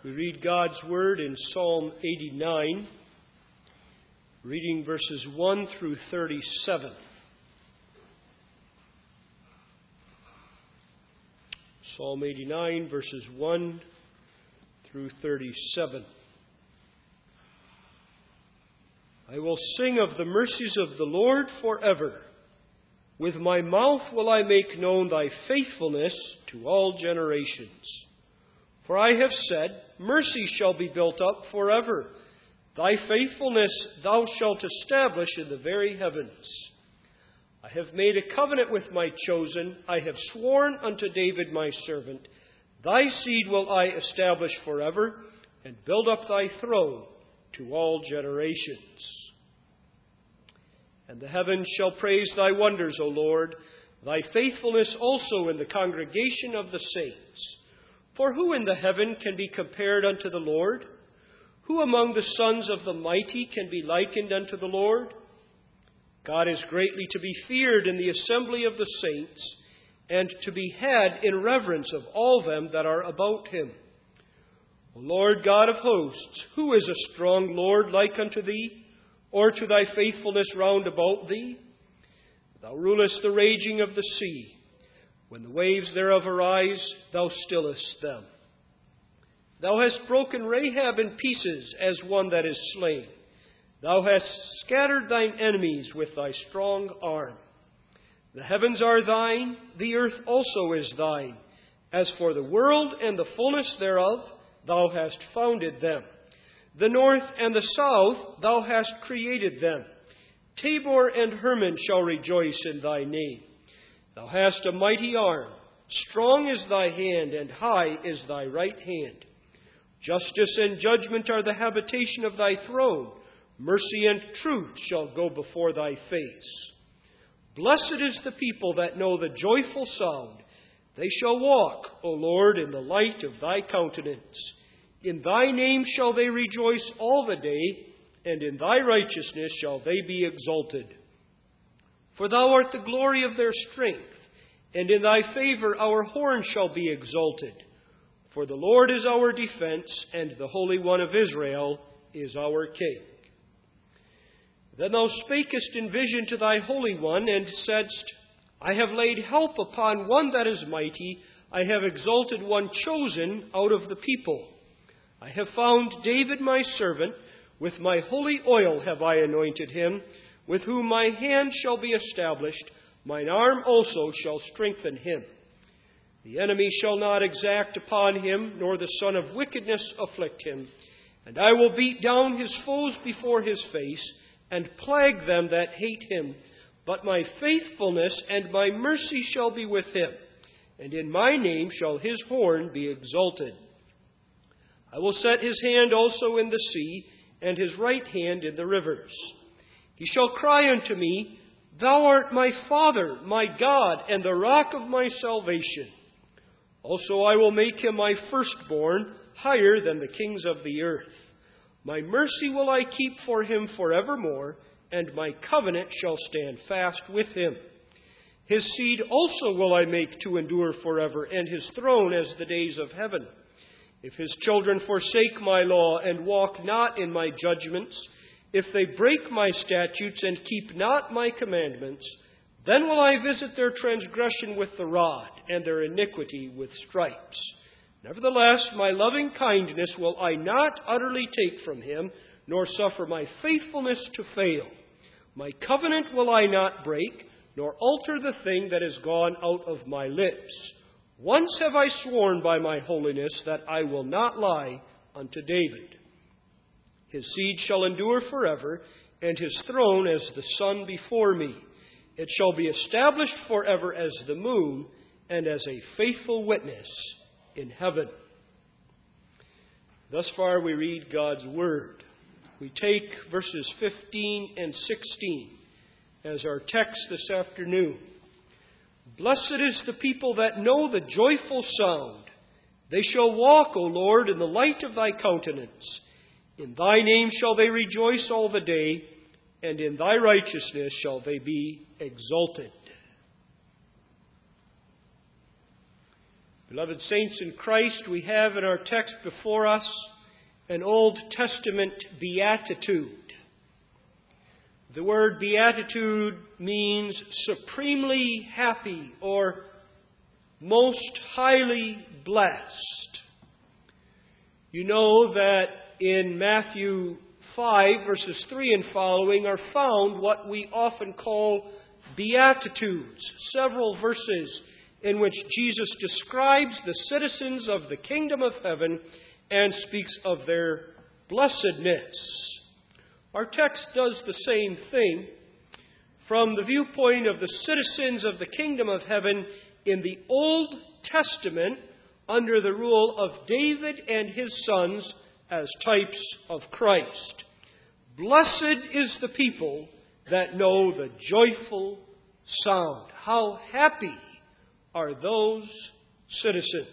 We read God's Word in Psalm 89, reading verses 1 through 37. Psalm 89, verses 1 through 37. I will sing of the mercies of the Lord forever. With my mouth will I make known thy faithfulness to all generations. For I have said, mercy shall be built up forever. Thy faithfulness thou shalt establish in the very heavens. I have made a covenant with my chosen. I have sworn unto David my servant. Thy seed will I establish forever, and build up thy throne to all generations. And the heavens shall praise thy wonders, O Lord, thy faithfulness also in the congregation of the saints. For who in the heaven can be compared unto the Lord? Who among the sons of the mighty can be likened unto the Lord? God is greatly to be feared in the assembly of the saints, and to be had in reverence of all them that are about him. O Lord God of hosts, who is a strong Lord like unto thee, or to thy faithfulness round about thee? Thou rulest the raging of the sea. When the waves thereof arise, thou stillest them. Thou hast broken Rahab in pieces as one that is slain. Thou hast scattered thine enemies with thy strong arm. The heavens are thine, the earth also is thine. As for the world and the fullness thereof, thou hast founded them. The north and the south, thou hast created them. Tabor and Hermon shall rejoice in thy name. Thou hast a mighty arm. Strong is thy hand, and high is thy right hand. Justice and judgment are the habitation of thy throne. Mercy and truth shall go before thy face. Blessed is the people that know the joyful sound. They shall walk, O Lord, in the light of thy countenance. In thy name shall they rejoice all the day, and in thy righteousness shall they be exalted. For thou art the glory of their strength, and in thy favor our horn shall be exalted. For the Lord is our defense, and the Holy One of Israel is our King. Then thou spakest in vision to thy Holy One, and saidst, I have laid help upon one that is mighty. I have exalted one chosen out of the people. I have found David my servant. With my holy oil have I anointed him, with whom my hand shall be established. Mine arm also shall strengthen him. The enemy shall not exact upon him, nor the son of wickedness afflict him. And I will beat down his foes before his face, and plague them that hate him. But my faithfulness and my mercy shall be with him, and in my name shall his horn be exalted. I will set his hand also in the sea, and his right hand in the rivers. He shall cry unto me, Thou art my Father, my God, and the rock of my salvation. Also I will make him my firstborn, higher than the kings of the earth. My mercy will I keep for him forevermore, and my covenant shall stand fast with him. His seed also will I make to endure forever, and his throne as the days of heaven. If his children forsake my law, and walk not in my judgments, if they break my statutes, and keep not my commandments, then will I visit their transgression with the rod, and their iniquity with stripes. Nevertheless, my loving kindness will I not utterly take from him, nor suffer my faithfulness to fail. My covenant will I not break, nor alter the thing that is gone out of my lips. Once have I sworn by my holiness that I will not lie unto David. His seed shall endure forever, and his throne as the sun before me. It shall be established forever as the moon, and as a faithful witness in heaven. Thus far we read God's Word. We take verses 15 and 16 as our text this afternoon. Blessed is the people that know the joyful sound. They shall walk, O Lord, in the light of thy countenance. In thy name shall they rejoice all the day, and in thy righteousness shall they be exalted. Beloved saints in Christ, we have in our text before us an Old Testament beatitude. The word beatitude means supremely happy or most highly blessed. You know that in Matthew 5, verses 3 and following are found what we often call beatitudes, several verses in which Jesus describes the citizens of the kingdom of heaven and speaks of their blessedness. Our text does the same thing from the viewpoint of the citizens of the kingdom of heaven in the Old Testament under the rule of David and his sons as types of Christ. Blessed is the people that know the joyful sound. How happy are those citizens?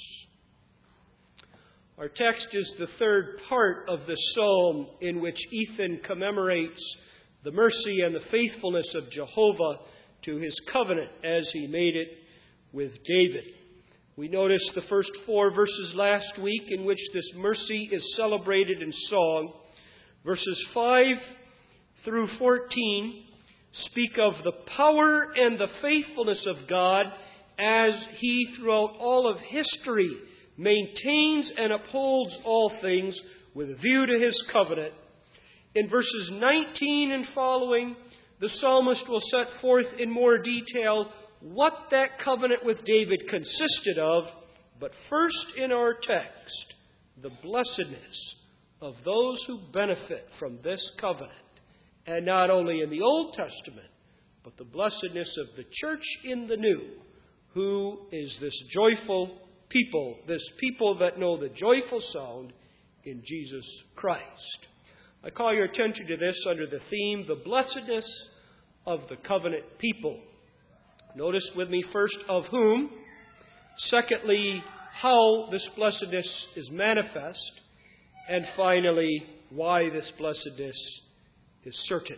Our text is the third part of the psalm in which Ethan commemorates the mercy and the faithfulness of Jehovah to his covenant as he made it with David. We noticed the first 4 verses last week in which this mercy is celebrated in song. Verses 5 through 14 speak of the power and the faithfulness of God as he, throughout all of history, maintains and upholds all things with a view to his covenant. In verses 19 and following, the psalmist will set forth in more detail what that covenant with David consisted of. But first in our text, the blessedness of those who benefit from this covenant. And not only in the Old Testament, but the blessedness of the church in the New, who is this joyful people, this people that know the joyful sound in Jesus Christ. I call your attention to this under the theme, the blessedness of the covenant people. Notice with me first of whom. Secondly, how this blessedness is manifest. And finally, why this blessedness is certain.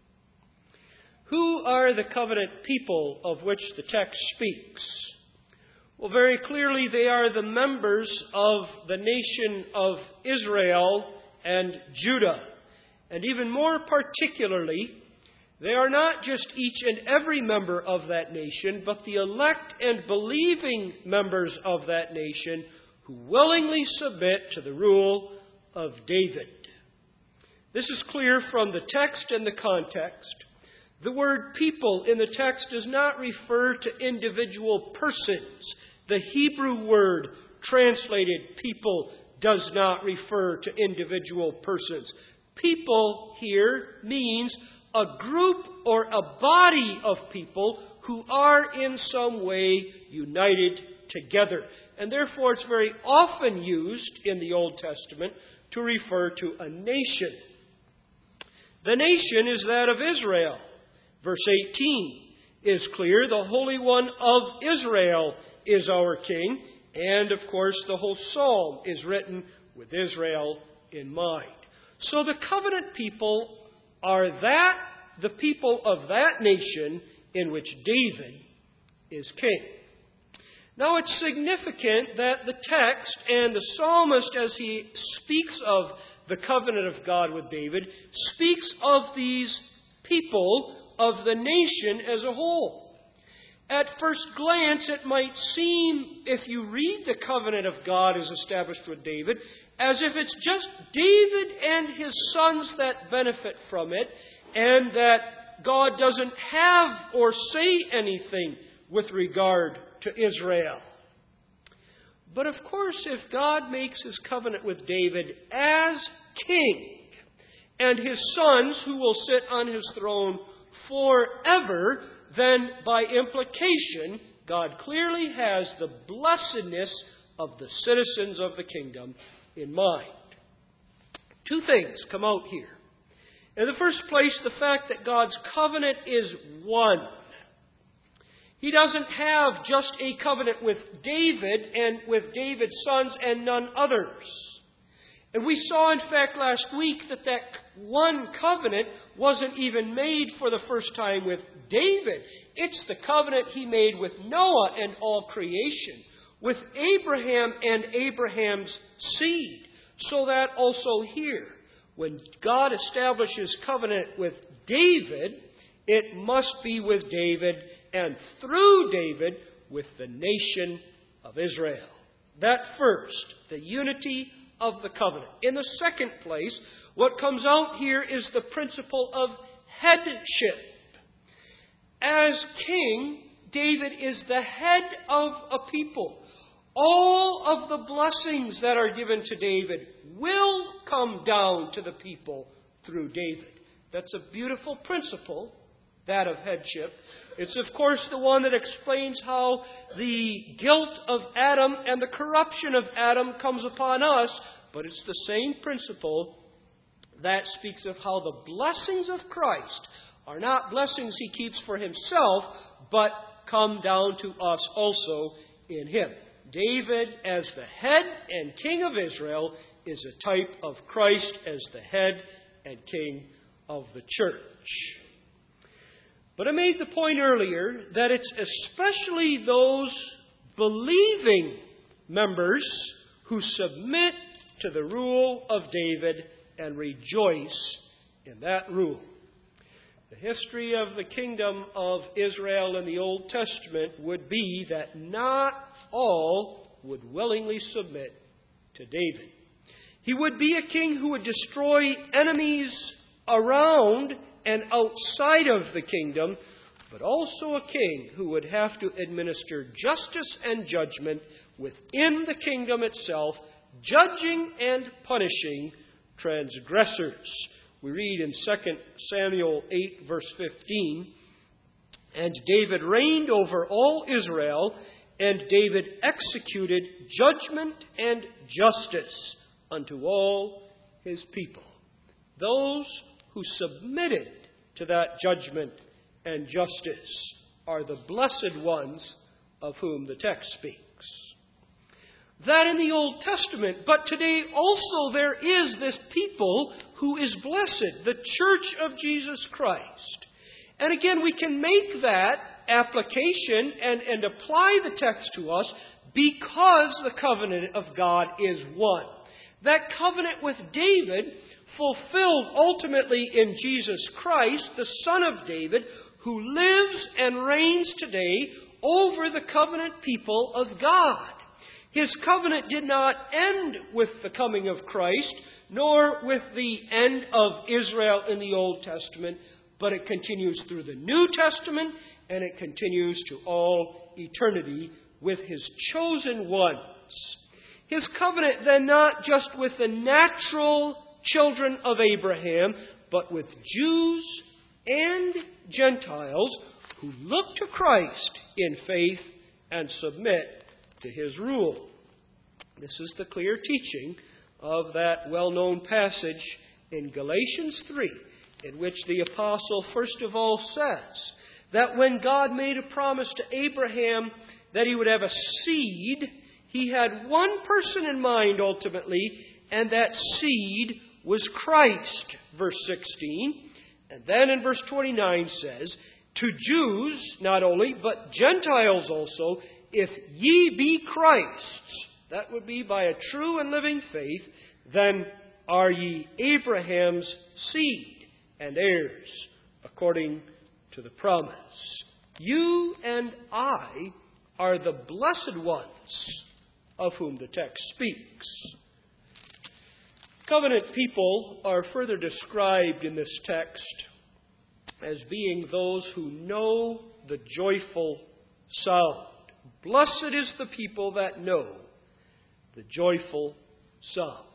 Who are the covenant people of which the text speaks? Well, very clearly they are the members of the nation of Israel and Judah. And even more particularly, they are not just each and every member of that nation, but the elect and believing members of that nation who willingly submit to the rule of David. This is clear from the text and the context. The word people in the text does not refer to individual persons. The Hebrew word translated people does not refer to individual persons. People here means a group or a body of people who are in some way united together. And therefore it's very often used in the Old Testament to refer to a nation. The nation is that of Israel. Verse 18 is clear. The Holy One of Israel is our King. And, of course, the whole psalm is written with Israel in mind. So the covenant people are the people of that nation in which David is king. Now it's significant that the text and the psalmist, as he speaks of the covenant of God with David, speaks of these people of the nation as a whole. At first glance, it might seem, if you read the covenant of God as established with David, as if it's just David and his sons that benefit from it, and that God doesn't have or say anything with regard to Israel. But of course, if God makes his covenant with David as king, and his sons who will sit on his throne forever, then by implication, God clearly has the blessedness of the citizens of the kingdom in mind. Two things come out here. In the first place, the fact that God's covenant is one. He doesn't have just a covenant with David and with David's sons and none others. And we saw, in fact, last week that one covenant wasn't even made for the first time with David. It's the covenant he made with Noah and all creation, with Abraham and Abraham's seed. So that also here, when God establishes covenant with David, it must be with David and through David with the nation of Israel. That first, the unity of the covenant. In the second place, what comes out here is the principle of headship. As king, David is the head of a people. All of the blessings that are given to David will come down to the people through David. That's a beautiful principle, that of headship. It's, of course, the one that explains how the guilt of Adam and the corruption of Adam comes upon us, but it's the same principle that speaks of how the blessings of Christ are not blessings He keeps for Himself, but come down to us also in Him. David, as the head and king of Israel, is a type of Christ as the head and king of the church. But I made the point earlier that it's especially those believing members who submit to the rule of David and rejoice in that rule. The history of the kingdom of Israel in the Old Testament would be that not all would willingly submit to David. He would be a king who would destroy enemies around and outside of the kingdom, but also a king who would have to administer justice and judgment within the kingdom itself, judging and punishing transgressors. We read in 2 Samuel 8, verse 15, "And David reigned over all Israel, and David executed judgment and justice unto all his people." Those who submitted to that judgment and justice are the blessed ones of whom the text speaks. That in the Old Testament, but today also there is this people who is blessed, the church of Jesus Christ. And again, we can make that application and apply the text to us because the covenant of God is one. That covenant with David fulfilled ultimately in Jesus Christ, the Son of David, who lives and reigns today over the covenant people of God. His covenant did not end with the coming of Christ, nor with the end of Israel in the Old Testament, but it continues through the New Testament, and it continues to all eternity with His chosen ones. His covenant then not just with the natural children of Abraham, but with Jews and Gentiles who look to Christ in faith and submit to His rule. This is the clear teaching of that well-known passage in Galatians 3, in which the apostle first of all says that when God made a promise to Abraham that he would have a seed, He had one person in mind ultimately, and that seed was Christ, verse 16. And then in verse 29 says, "To Jews not only, but Gentiles also, if ye be Christ's," that would be by a true and living faith, "then are ye Abraham's seed and heirs according to the promise." You and I are the blessed ones of whom the text speaks. Covenant people are further described in this text as being those who know the joyful sound. Blessed is the people that know the joyful sound.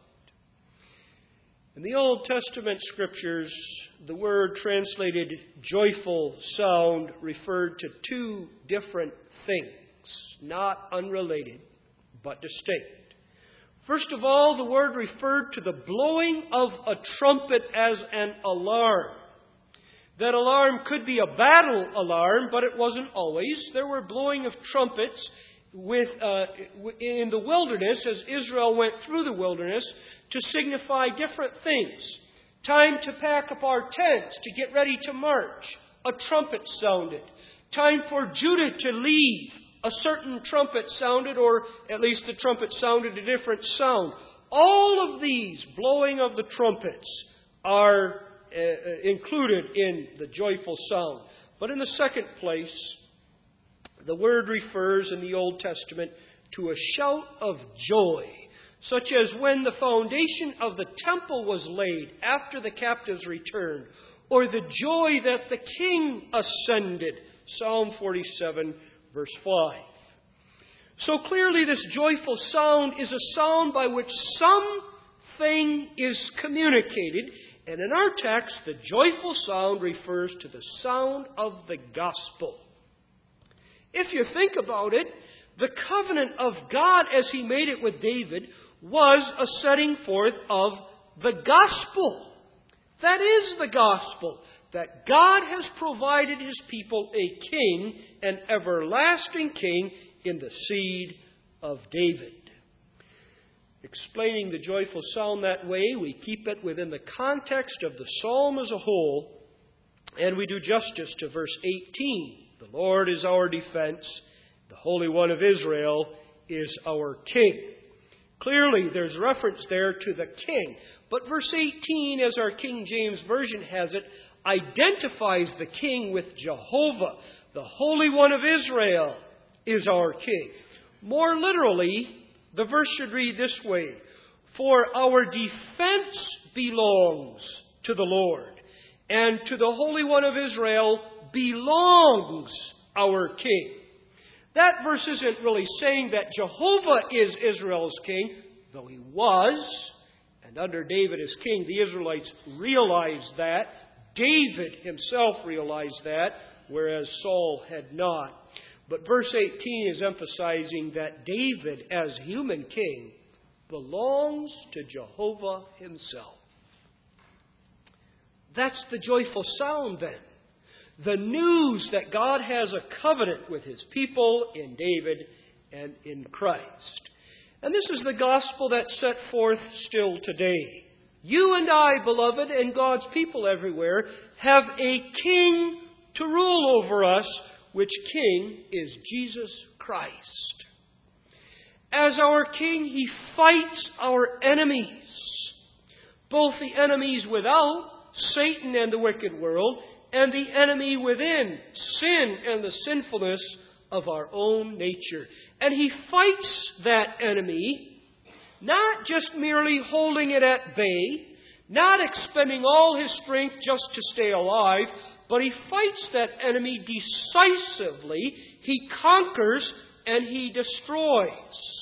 In the Old Testament scriptures, the word translated joyful sound referred to two different things, not unrelated, but distinct. First of all, the word referred to the blowing of a trumpet as an alarm. That alarm could be a battle alarm, but it wasn't always. There were blowing of trumpets in the wilderness as Israel went through the wilderness to signify different things. Time to pack up our tents to get ready to march. A trumpet sounded. Time for Judah to leave. a certain trumpet sounded, or at least the trumpet sounded a different sound. All of these blowing of the trumpets are included in the joyful sound. But in the second place, the word refers in the Old Testament to a shout of joy, such as when the foundation of the temple was laid after the captives returned, or the joy that the king ascended. Psalm 47, verse 5. So clearly this joyful sound is a sound by which something is communicated. And in our text, the joyful sound refers to the sound of the gospel. If you think about it, the covenant of God as He made it with David was a setting forth of the gospel. That is the gospel, that God has provided His people a king, an everlasting king, in the seed of David. Explaining the joyful sound that way, we keep it within the context of the psalm as a whole, and we do justice to verse 18. The Lord is our defense, the Holy One of Israel is our king. Clearly, there's reference there to the king. But verse 18, as our King James Version has it, identifies the king with Jehovah. The Holy One of Israel is our king. More literally, the verse should read this way: For our defense belongs to the Lord, and to the Holy One of Israel belongs our king. That verse isn't really saying that Jehovah is Israel's king, though He was. And under David as king, the Israelites realized that. David himself realized that, whereas Saul had not. But verse 18 is emphasizing that David, as human king, belongs to Jehovah Himself. That's the joyful sound then. The news that God has a covenant with His people in David and in Christ. And this is the gospel that's set forth still today. You and I, beloved, and God's people everywhere, have a king to rule over us, which king is Jesus Christ. As our king, He fights our enemies, both the enemies without, Satan and the wicked world, and the enemy within, sin and the sinfulness of our own nature. And He fights that enemy, not just merely holding it at bay, not expending all His strength just to stay alive, but He fights that enemy decisively. He conquers and He destroys.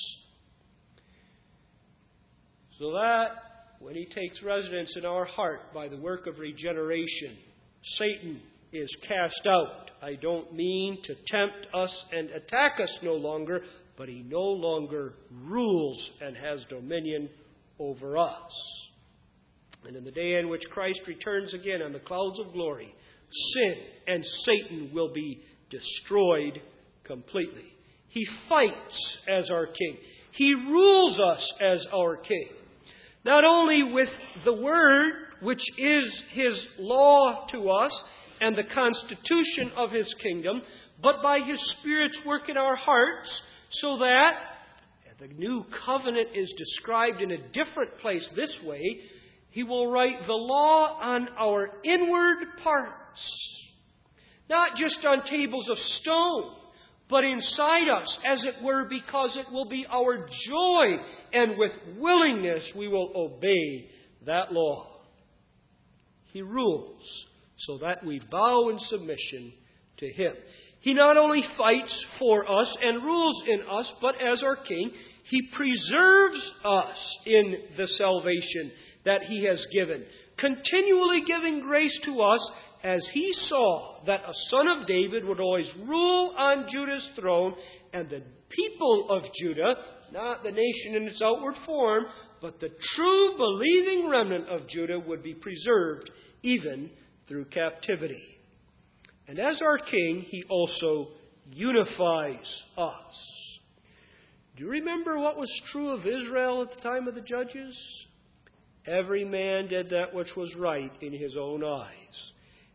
So that when He takes residence in our heart by the work of regeneration, Satan is cast out. I don't mean to tempt us and attack us no longer, but he no longer rules and has dominion over us. And in the day in which Christ returns again on the clouds of glory, sin and Satan will be destroyed completely. He fights as our king. He rules us as our king. Not only with the Word, which is His law to us and the constitution of His kingdom, but by His Spirit's work in our hearts, so that the new covenant is described in a different place this way. He will write the law on our inward parts, not just on tables of stone, but inside us, as it were, because it will be our joy, and with willingness we will obey that law. He rules so that we bow in submission to Him. He not only fights for us and rules in us, but as our King, He preserves us in the salvation that He has given, continually giving grace to us as He saw that a son of David would always rule on Judah's throne, and the people of Judah, not the nation in its outward form, but the true believing remnant of Judah would be preserved even through captivity. And as our King, He also unifies us. Do you remember what was true of Israel at the time of the judges? Every man did that which was right in his own eyes.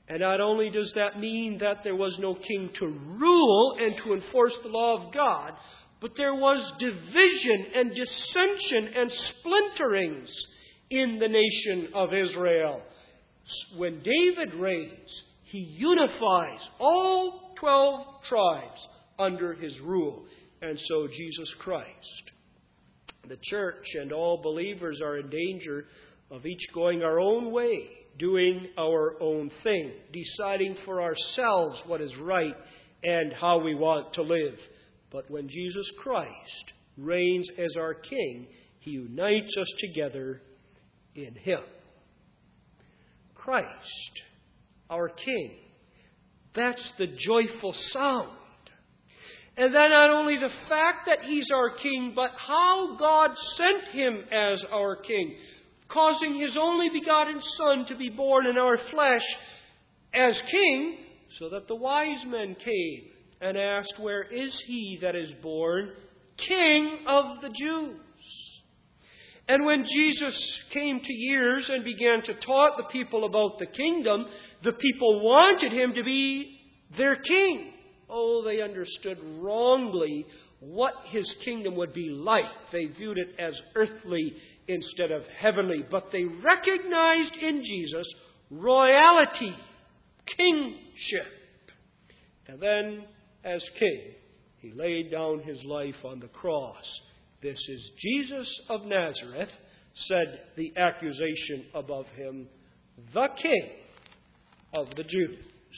And not only does that mean that there was no king to rule and to enforce the law of God, but there was division and dissension and splinterings in the nation of Israel. When David reigns, he unifies all 12 tribes under his rule. And so Jesus Christ. The church and all believers are in danger of each going our own way, doing our own thing, deciding for ourselves what is right and how we want to live. But when Jesus Christ reigns as our King, He unites us together in Him. Christ, our King, that's the joyful sound. And then not only the fact that He's our King, but how God sent Him as our King, causing His only begotten Son to be born in our flesh as King, so that the wise men came and asked, "Where is He that is born King of the Jews?" And when Jesus came to years and began to taught the people about the kingdom, the people wanted Him to be their king. Oh, they understood wrongly what His kingdom would be like. They viewed it as earthly instead of heavenly. But they recognized in Jesus royalty, kingship. And then, as King, He laid down His life on the cross. "This is Jesus of Nazareth," said the accusation above Him, "the King of the Jews."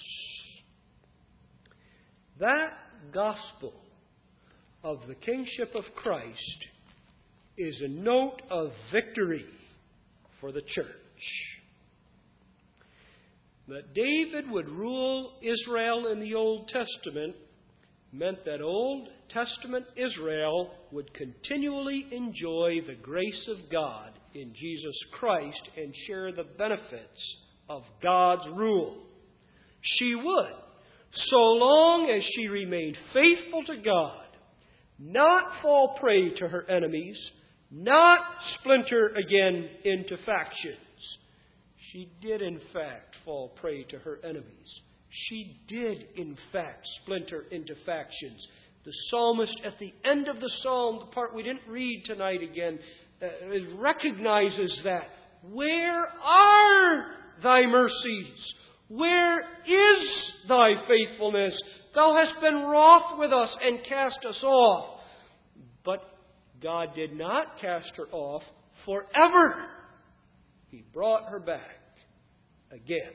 That gospel of the kingship of Christ is a note of victory for the church. That David would rule Israel in the Old Testament meant that Old Testament Israel would continually enjoy the grace of God in Jesus Christ and share the benefits of God's rule. She would, so long as she remained faithful to God, not fall prey to her enemies, not splinter again into factions. She did, in fact, fall prey to her enemies. She did, in fact, splinter into factions. The psalmist, at the end of the psalm, the part we didn't read tonight again, recognizes that. "Where are thy mercies? Where is thy faithfulness? Thou hast been wroth with us and cast us off." But God did not cast her off forever. He brought her back again.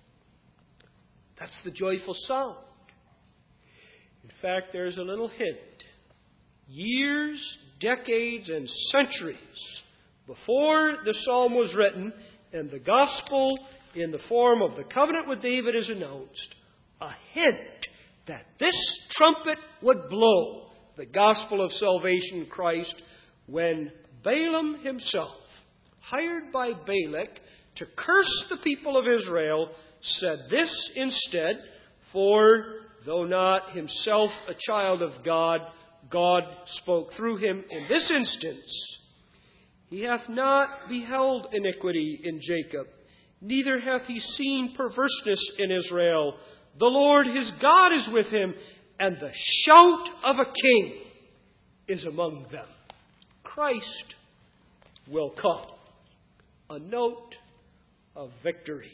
That's the joyful sound. In fact, there's a little hint. Years, decades, and centuries before the psalm was written and the gospel in the form of the covenant with David is announced, a hint that this trumpet would blow, the gospel of salvation in Christ, when Balaam himself, hired by Balak to curse the people of Israel, said this instead, "For though not himself a child of God, God spoke through him in this instance. He hath not beheld iniquity in Jacob, neither hath he seen perverseness in Israel. The Lord his God is with him, and the shout of a king is among them." Christ will come. A note of victory.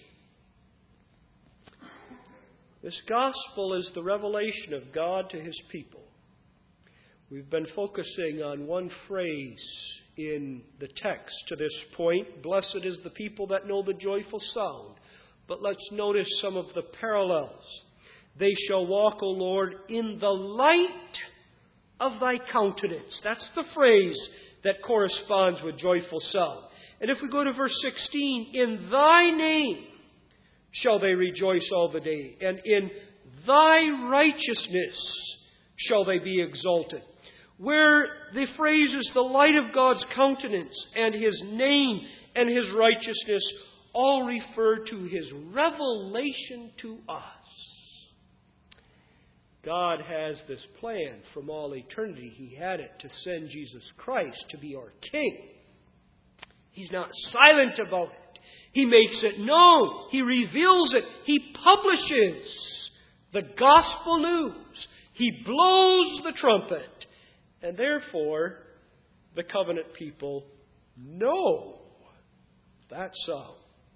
This gospel is the revelation of God to His people. We've been focusing on one phrase in the text to this point. "Blessed is the people that know the joyful sound." But let's notice some of the parallels. "They shall walk, O Lord, in the light of thy countenance." That's the phrase that corresponds with joyful sound. And if we go to verse 16, "In thy name shall they rejoice all the day, and in thy righteousness shall they be exalted." Where the phrase is the light of God's countenance and His name and His righteousness all refer to His revelation to us. God has this plan from all eternity. He had it to send Jesus Christ to be our King. He's not silent about it. He makes it known. He reveals it. He publishes the gospel news. He blows the trumpet. And therefore, the covenant people know that sound.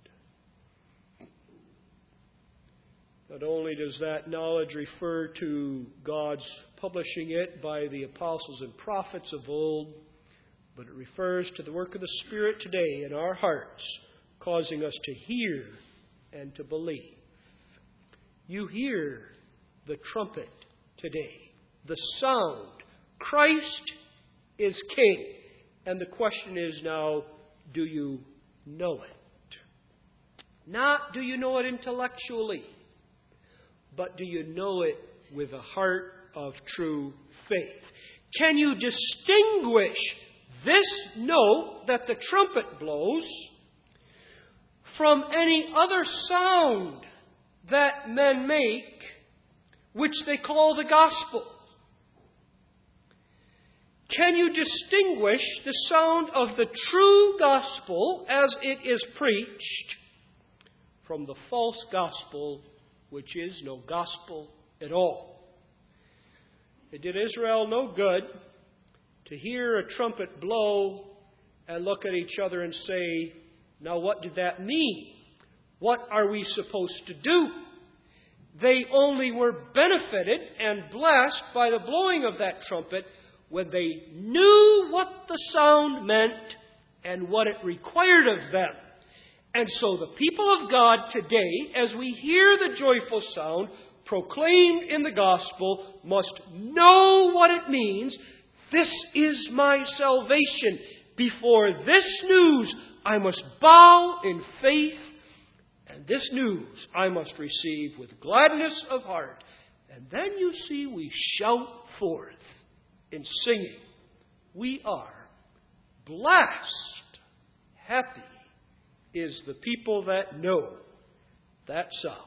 Not only does that knowledge refer to God's publishing it by the apostles and prophets of old, but it refers to the work of the Spirit today in our hearts, causing us to hear and to believe. You hear the trumpet today, the sound. Christ is King. And the question is now, do you know it? Not do you know it intellectually, but do you know it with a heart of true faith? Can you distinguish this note that the trumpet blows from any other sound that men make, which they call the gospel? Can you distinguish the sound of the true gospel as it is preached from the false gospel, which is no gospel at all? It did Israel no good to hear a trumpet blow and look at each other and say, now what did that mean? What are we supposed to do? They only were benefited and blessed by the blowing of that trumpet when they knew what the sound meant and what it required of them. And so the people of God today, as we hear the joyful sound proclaimed in the gospel, must know what it means. This is my salvation. Before this news, I must bow in faith, and this news I must receive with gladness of heart. And then you see we shout forth in singing. We are blessed. Happy is the people that know that sound.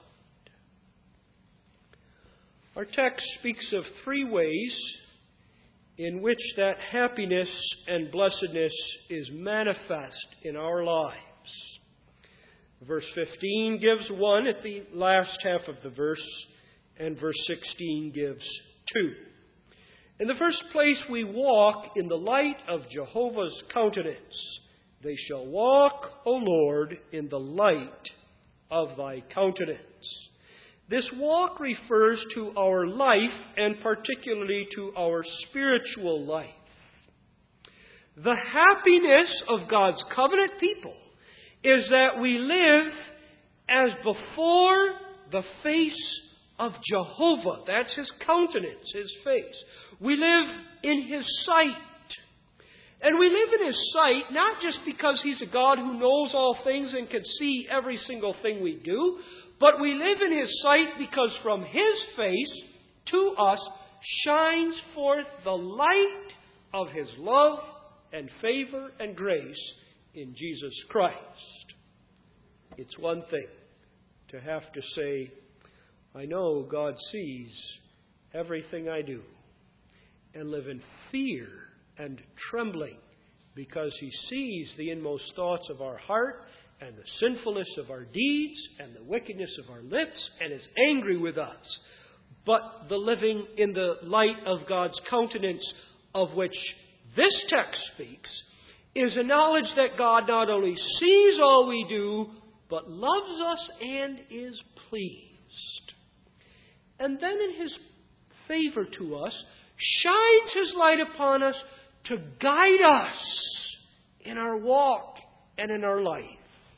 Our text speaks of three ways in which that happiness and blessedness is manifest in our lives. Verse 15 gives one at the last half of the verse, and verse 16 gives two. In the first place, we walk in the light of Jehovah's countenance. They shall walk, O Lord, in the light of thy countenance. This walk refers to our life, and particularly to our spiritual life. The happiness of God's covenant people is that we live as before the face of Jehovah. That's His countenance, His face. We live in His sight. And we live in His sight not just because He's a God who knows all things and can see every single thing we do, but we live in His sight because from His face to us shines forth the light of His love and favor and grace in Jesus Christ. It's one thing to have to say, I know God sees everything I do, and live in fear and trembling because He sees the inmost thoughts of our heart and the sinfulness of our deeds and the wickedness of our lips, and is angry with us. But the living in the light of God's countenance, of which this text speaks, is a knowledge that God not only sees all we do, but loves us and is pleased. And then in His favor to us, shines His light upon us to guide us in our walk and in our life.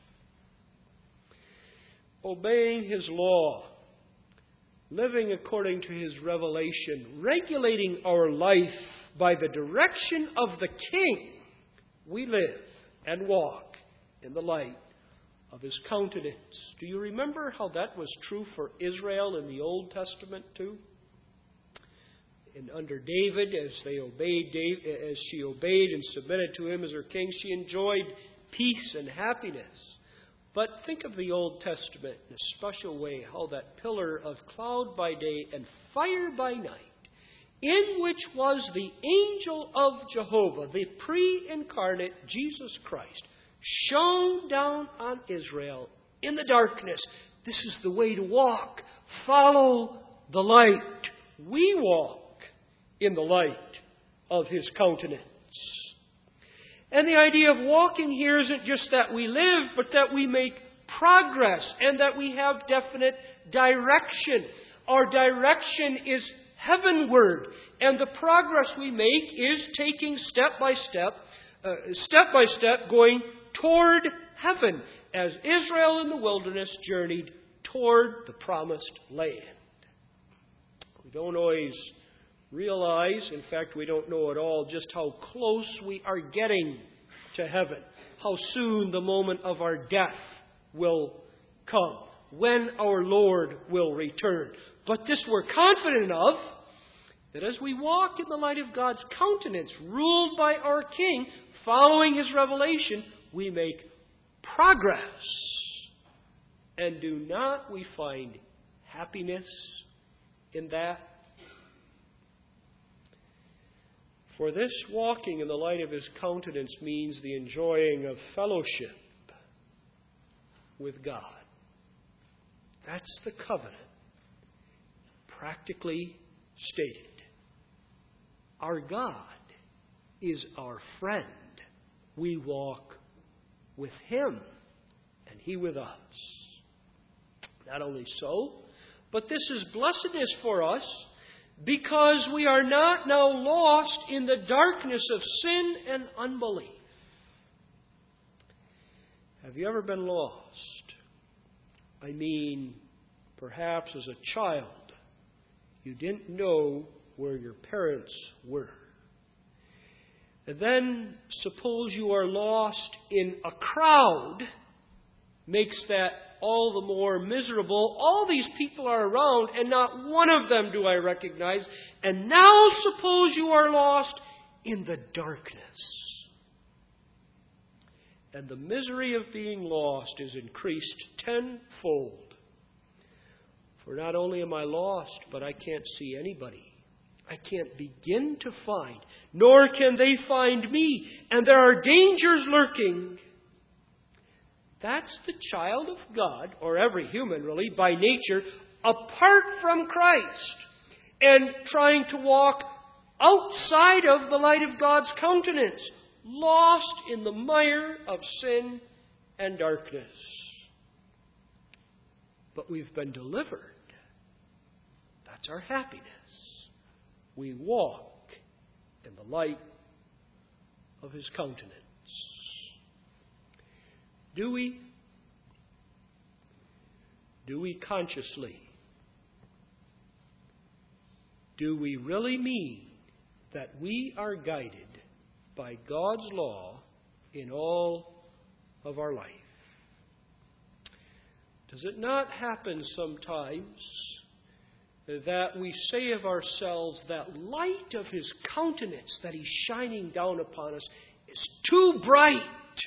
Obeying His law, living according to His revelation, regulating our life by the direction of the King, we live and walk in the light of His countenance. Do you remember how that was true for Israel in the Old Testament too? And under David, as she obeyed and submitted to him as her king, she enjoyed peace and happiness. But think of the Old Testament in a special way, how that pillar of cloud by day and fire by night, in which was the angel of Jehovah, the pre-incarnate Jesus Christ, shone down on Israel in the darkness. This is the way to walk. Follow the light. We walk in the light of His countenance. And the idea of walking here isn't just that we live, but that we make progress and that we have definite direction. Our direction is heavenward, and the progress we make is taking step by step, going toward heaven, as Israel in the wilderness journeyed toward the promised land. We don't always realize, in fact, we don't know at all, just how close we are getting to heaven, how soon the moment of our death will come, when our Lord will return. But this we're confident of, that as we walk in the light of God's countenance, ruled by our King, following His revelation, we make progress. And do not we find happiness in that? For this walking in the light of His countenance means the enjoying of fellowship with God. That's the covenant, practically stated. Our God is our friend. We walk with Him, and He with us. Not only so, but this is blessedness for us, because we are not now lost in the darkness of sin and unbelief. Have you ever been lost? I mean, perhaps as a child, you didn't know where your parents were. And then, suppose you are lost in a crowd, makes that all the more miserable. All these people are around, and not one of them do I recognize. And now suppose you are lost in the darkness. And the misery of being lost is increased tenfold. For not only am I lost, but I can't see anybody. I can't begin to find, nor can they find me. And there are dangers lurking. That's the child of God, or every human really, by nature, apart from Christ, and trying to walk outside of the light of God's countenance, lost in the mire of sin and darkness. But we've been delivered. That's our happiness. We walk in the light of His countenance. Do we? Do we consciously? Do we really mean that we are guided by God's law in all of our life? Does it not happen sometimes that we say of ourselves that light of His countenance that He's shining down upon us is too bright?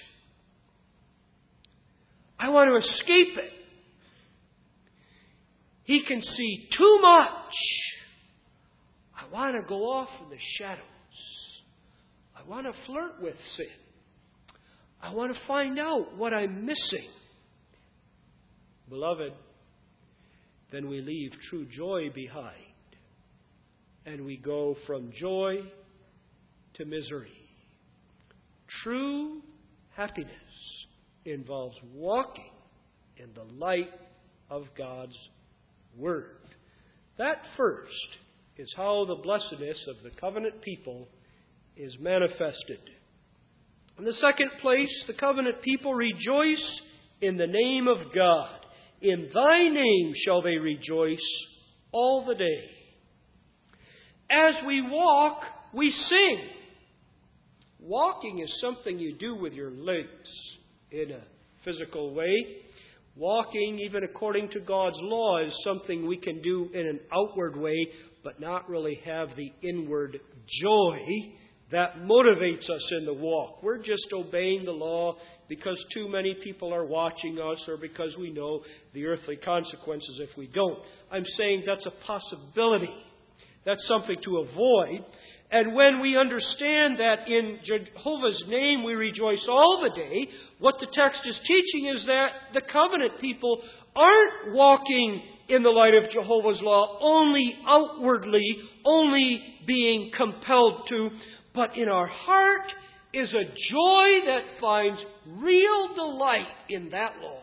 I want to escape it. He can see too much. I want to go off in the shadows. I want to flirt with sin. I want to find out what I'm missing. Beloved, then we leave true joy behind. And we go from joy to misery. True happiness involves walking in the light of God's Word. That first is how the blessedness of the covenant people is manifested. In the second place, the covenant people rejoice in the name of God. In Thy name shall they rejoice all the day. As we walk, we sing. Walking is something you do with your legs in a physical way. Walking, even according to God's law, is something we can do in an outward way, but not really have the inward joy that motivates us in the walk. We're just obeying the law because too many people are watching us, or because we know the earthly consequences if we don't. I'm saying that's a possibility. That's something to avoid. And when we understand that in Jehovah's name we rejoice all the day, what the text is teaching is that the covenant people aren't walking in the light of Jehovah's law only outwardly, only being compelled to, but in our heart is a joy that finds real delight in that law.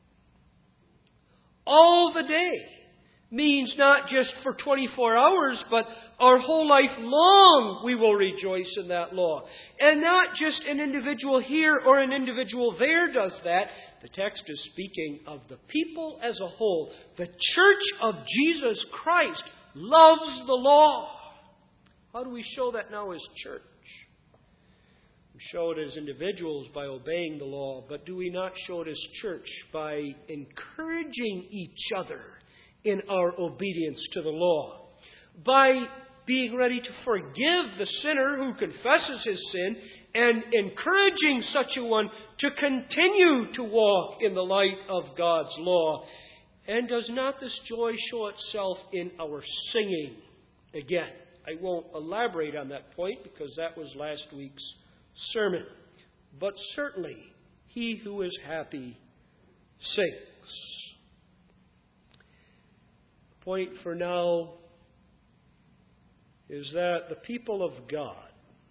All the day means not just for 24 hours, but our whole life long we will rejoice in that law. And not just an individual here or an individual there does that. The text is speaking of the people as a whole. The church of Jesus Christ loves the law. How do we show that now as church? We show it as individuals by obeying the law, but do we not show it as church by encouraging each other in our obedience to the law? By being ready to forgive the sinner who confesses his sin and encouraging such a one to continue to walk in the light of God's law. And does not this joy show itself in our singing? Again, I won't elaborate on that point because that was last week's sermon. But certainly, he who is happy sings. The point for now is that the people of God,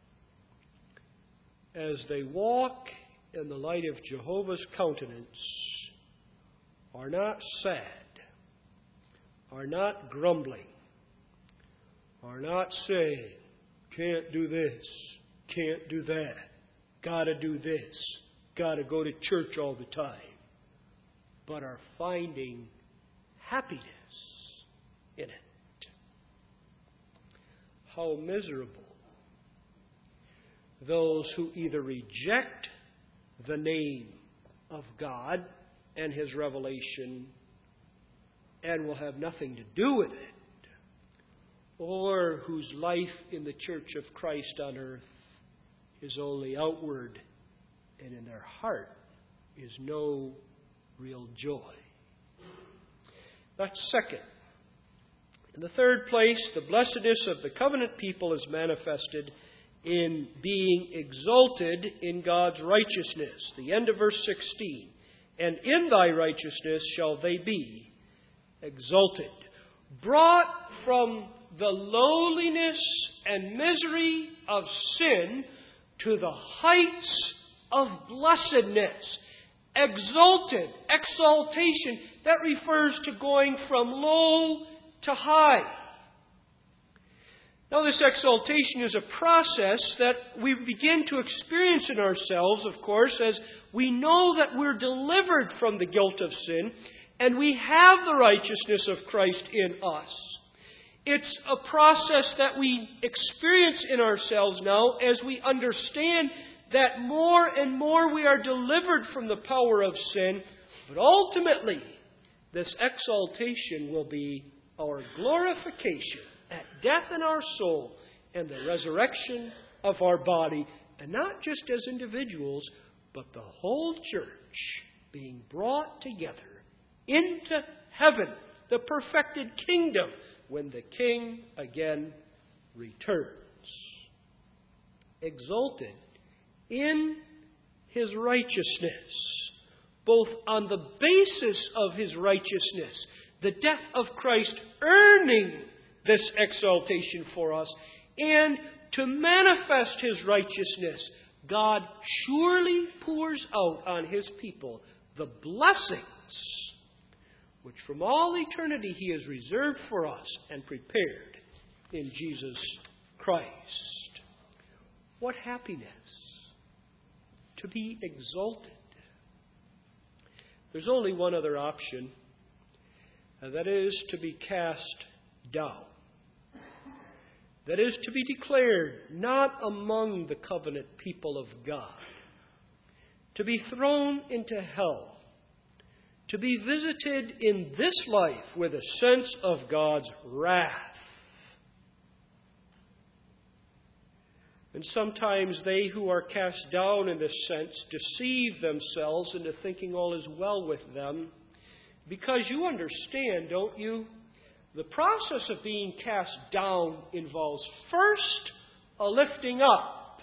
as they walk in the light of Jehovah's countenance, are not sad, are not grumbling, are not saying, can't do this, can't do that, gotta do this, gotta go to church all the time, but are finding happiness in it. How miserable those who either reject the name of God and His revelation and will have nothing to do with it, or whose life in the church of Christ on earth is only outward, and in their heart is no real joy. That's second. In the third place, the blessedness of the covenant people is manifested in being exalted in God's righteousness. The end of verse 16. And in thy righteousness shall they be exalted. Brought from the lowliness and misery of sin to the heights of blessedness. Exalted, exaltation, that refers to going from low to high. Now, this exaltation is a process that we begin to experience in ourselves, of course, as we know that we're delivered from the guilt of sin and we have the righteousness of Christ in us. It's a process that we experience in ourselves now as we understand that more and more we are delivered from the power of sin, but ultimately this exaltation will be our glorification at death in our soul and the resurrection of our body, and not just as individuals, but the whole church being brought together into heaven, the perfected kingdom, when the King again returns. Exalted in His righteousness, both on the basis of His righteousness, the death of Christ earning this exaltation for us, and to manifest His righteousness, God surely pours out on His people the blessings which from all eternity He has reserved for us and prepared in Jesus Christ. What happiness to be exalted. There's only one other option, and that is to be cast down. That is to be declared not among the covenant people of God. To be thrown into hell. To be visited in this life with a sense of God's wrath. And sometimes they who are cast down in this sense deceive themselves into thinking all is well with them. Because you understand, don't you? The process of being cast down involves first a lifting up.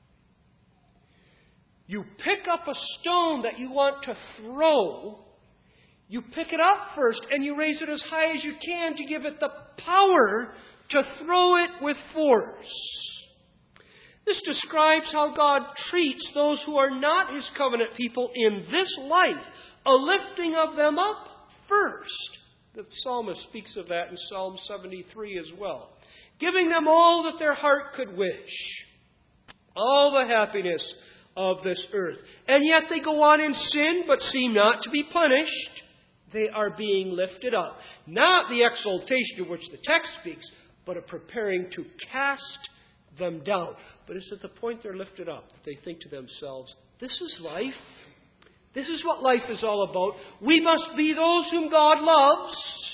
You pick up a stone that you want to throw. You pick it up first and you raise it as high as you can to give it the power to throw it with force. This describes how God treats those who are not His covenant people in this life, a lifting of them up first. The psalmist speaks of that in Psalm 73 as well. Giving them all that their heart could wish. All the happiness of this earth. And yet they go on in sin, but seem not to be punished. They are being lifted up. Not the exaltation of which the text speaks, but a preparing to cast them down. But it's at the point they're lifted up that they think to themselves, this is life. This is what life is all about. We must be those whom God loves.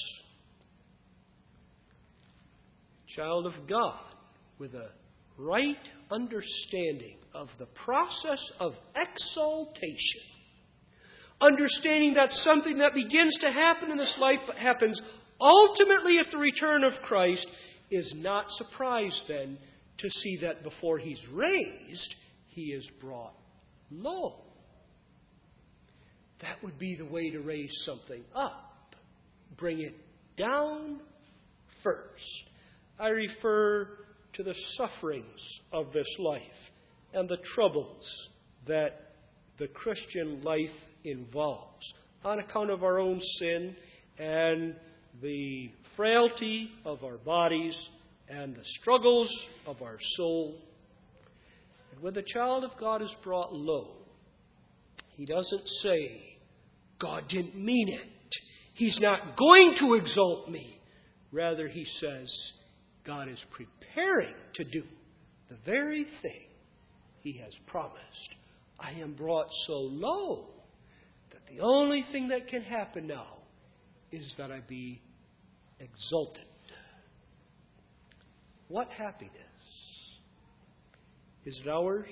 Child of God with a right understanding of the process of exaltation. Understanding that something that begins to happen in this life but happens ultimately at the return of Christ is not surprised then to see that before He's raised, He is brought low. That would be the way to raise something up. Bring it down first. I refer to the sufferings of this life and the troubles that the Christian life involves on account of our own sin and the frailty of our bodies and the struggles of our soul. And when the child of God is brought low, he doesn't say, God didn't mean it. He's not going to exalt me. Rather, he says, God is preparing to do the very thing He has promised. I am brought so low that the only thing that can happen now is that I be exalted. What happiness is it ours?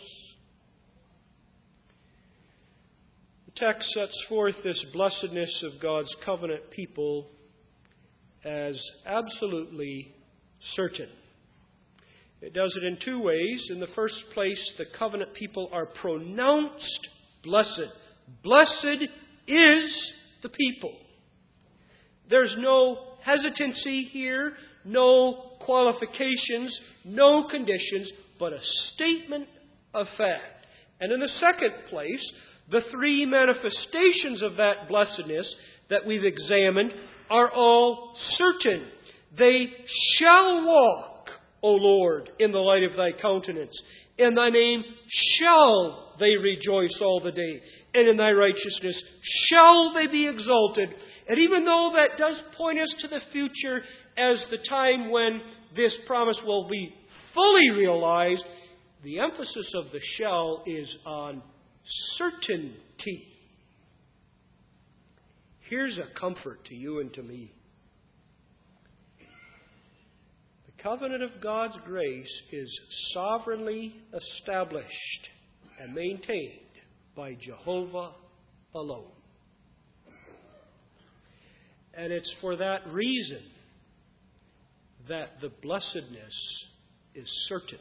The text sets forth this blessedness of God's covenant people as absolutely certain. It does it in two ways. In the first place, the covenant people are pronounced blessed. Blessed is the people. There's no hesitancy here, no qualifications, no conditions, but a statement of fact. And in the second place, the three manifestations of that blessedness that we've examined are all certain. They shall walk, O Lord, in the light of Thy countenance. In Thy name shall they rejoice all the day, and in Thy righteousness shall they be exalted. And even though that does point us to the future as the time when this promise will be fully realized, the emphasis of the shall is on certainty. Here's a comfort to you and to me. The covenant of God's grace is sovereignly established and maintained by Jehovah alone. And it's for that reason that the blessedness is certain.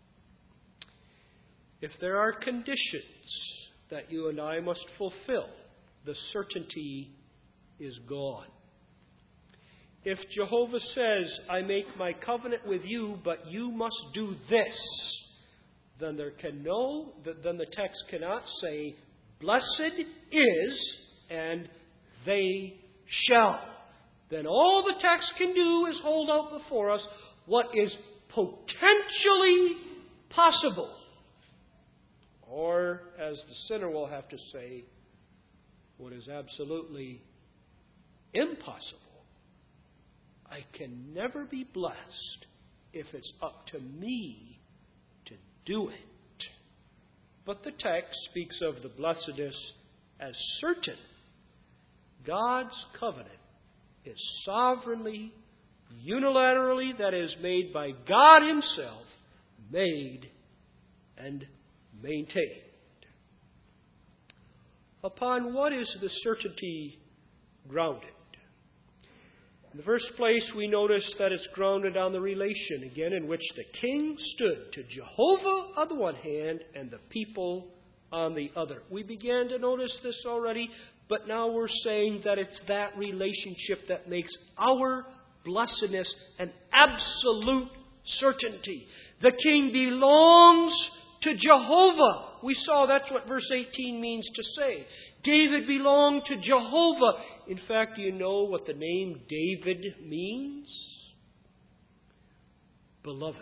If there are conditions that you and I must fulfill, the certainty is gone. If Jehovah says, I make my covenant with you, but you must do this, then the text cannot say, blessed is, and they shall. Then all the text can do is hold out before us what is potentially possible. Or, as the sinner will have to say, what is absolutely impossible. I can never be blessed if it's up to me to do it. But the text speaks of the blessedness as certain. God's covenant is sovereignly, unilaterally, that is, made by God Himself, made and maintained. Upon what is the certainty grounded? In the first place, we notice that it's grounded on the relation, again, in which the king stood to Jehovah on the one hand and the people on the other. We began to notice this already, but now we're saying that it's that relationship that makes our blessedness an absolute certainty. The king belongs to Jehovah. We saw that's what verse 18 means to say. David belonged to Jehovah. In fact, do you know what the name David means? Beloved.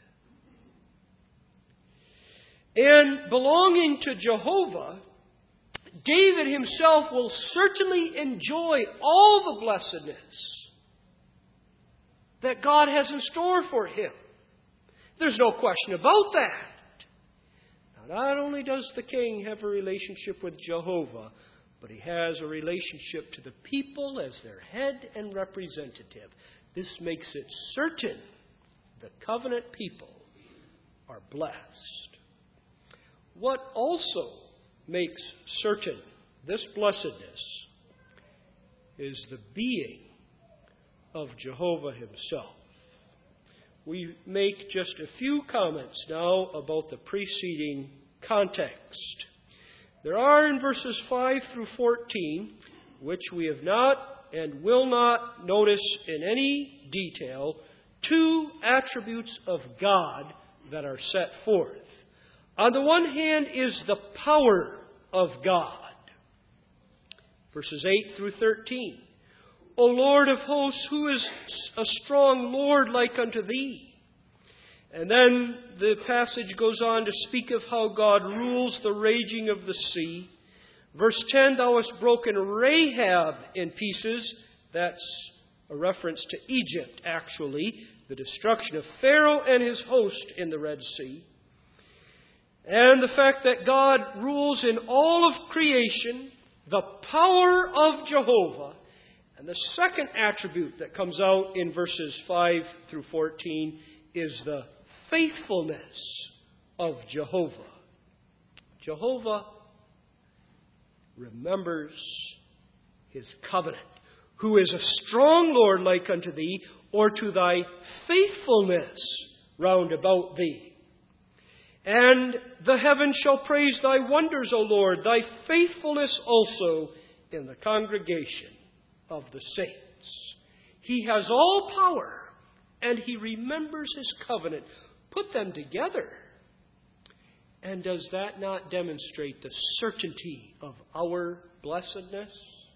And belonging to Jehovah, David himself will certainly enjoy all the blessedness that God has in store for him. There's no question about that. Not only does the king have a relationship with Jehovah, but he has a relationship to the people as their head and representative. This makes it certain the covenant people are blessed. What also makes certain this blessedness is the being of Jehovah himself. We make just a few comments now about the preceding context. There are in verses 5 through 14, which we have not and will not notice in any detail, two attributes of God that are set forth. On the one hand is the power of God. Verses 8 through 13. O Lord of hosts, who is a strong Lord like unto thee? And then the passage goes on to speak of how God rules the raging of the sea. Verse 10, thou hast broken Rahab in pieces. That's a reference to Egypt, actually. The destruction of Pharaoh and his host in the Red Sea. And the fact that God rules in all of creation, the power of Jehovah. And the second attribute that comes out in verses 5 through 14 is the faithfulness of Jehovah. Jehovah remembers his covenant. Who is a strong Lord like unto thee, or to thy faithfulness round about thee. And the heavens shall praise thy wonders, O Lord, thy faithfulness also in the congregation of the saints. He has all power, and he remembers his covenant. Put them together. And does that not demonstrate the certainty of our blessedness?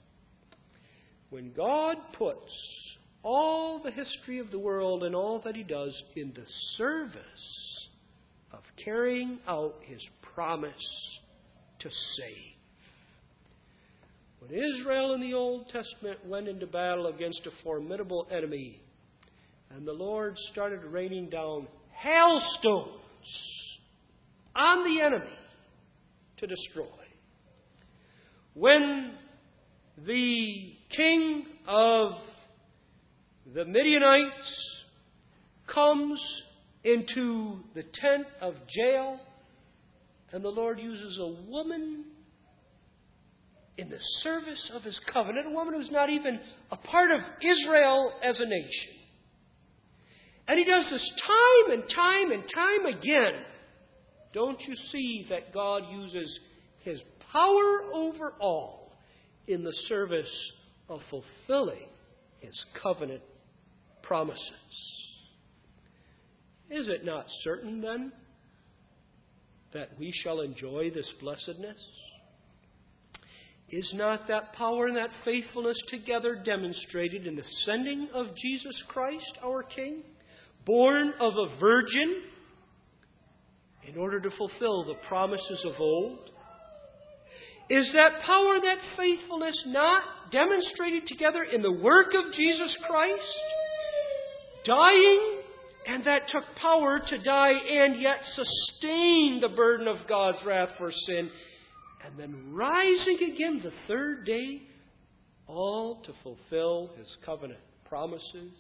When God puts all the history of the world and all that he does in the service of carrying out his promise to save. When Israel in the Old Testament went into battle against a formidable enemy, and the Lord started raining down hailstones on the enemy to destroy. When the king of the Midianites comes into the tent of Jael, and the Lord uses a woman in the service of his covenant, a woman who's not even a part of Israel as a nation. And he does this time and time and time again. Don't you see that God uses his power over all in the service of fulfilling his covenant promises? Is it not certain, then, that we shall enjoy this blessedness? Is not that power and that faithfulness together demonstrated in the sending of Jesus Christ, our King, born of a virgin, in order to fulfill the promises of old? Is that power, that faithfulness not demonstrated together in the work of Jesus Christ, dying, and that took power to die and yet sustain the burden of God's wrath for sin, and then rising again the third day, all to fulfill his covenant promises?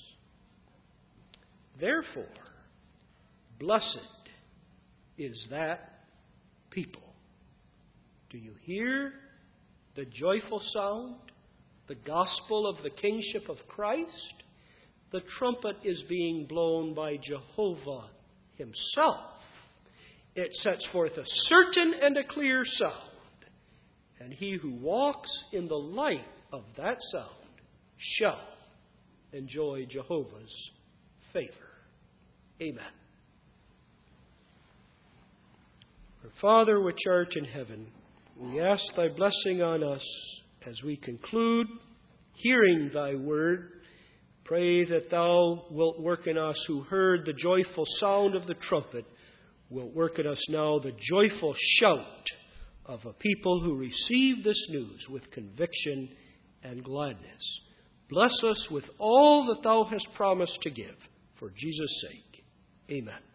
Therefore, blessed is that people. Do you hear the joyful sound? the gospel of the kingship of Christ, the trumpet is being blown by Jehovah himself. It sets forth a certain and a clear sound, and he who walks in the light of that sound shall enjoy Jehovah's favor. Amen. Our Father which art in heaven, we ask thy blessing on us as we conclude hearing thy word. Pray that thou wilt work in us who heard the joyful sound of the trumpet, wilt work in us now the joyful shout of a people who receive this news with conviction and gladness. Bless us with all that thou hast promised to give, for Jesus' sake. Amen.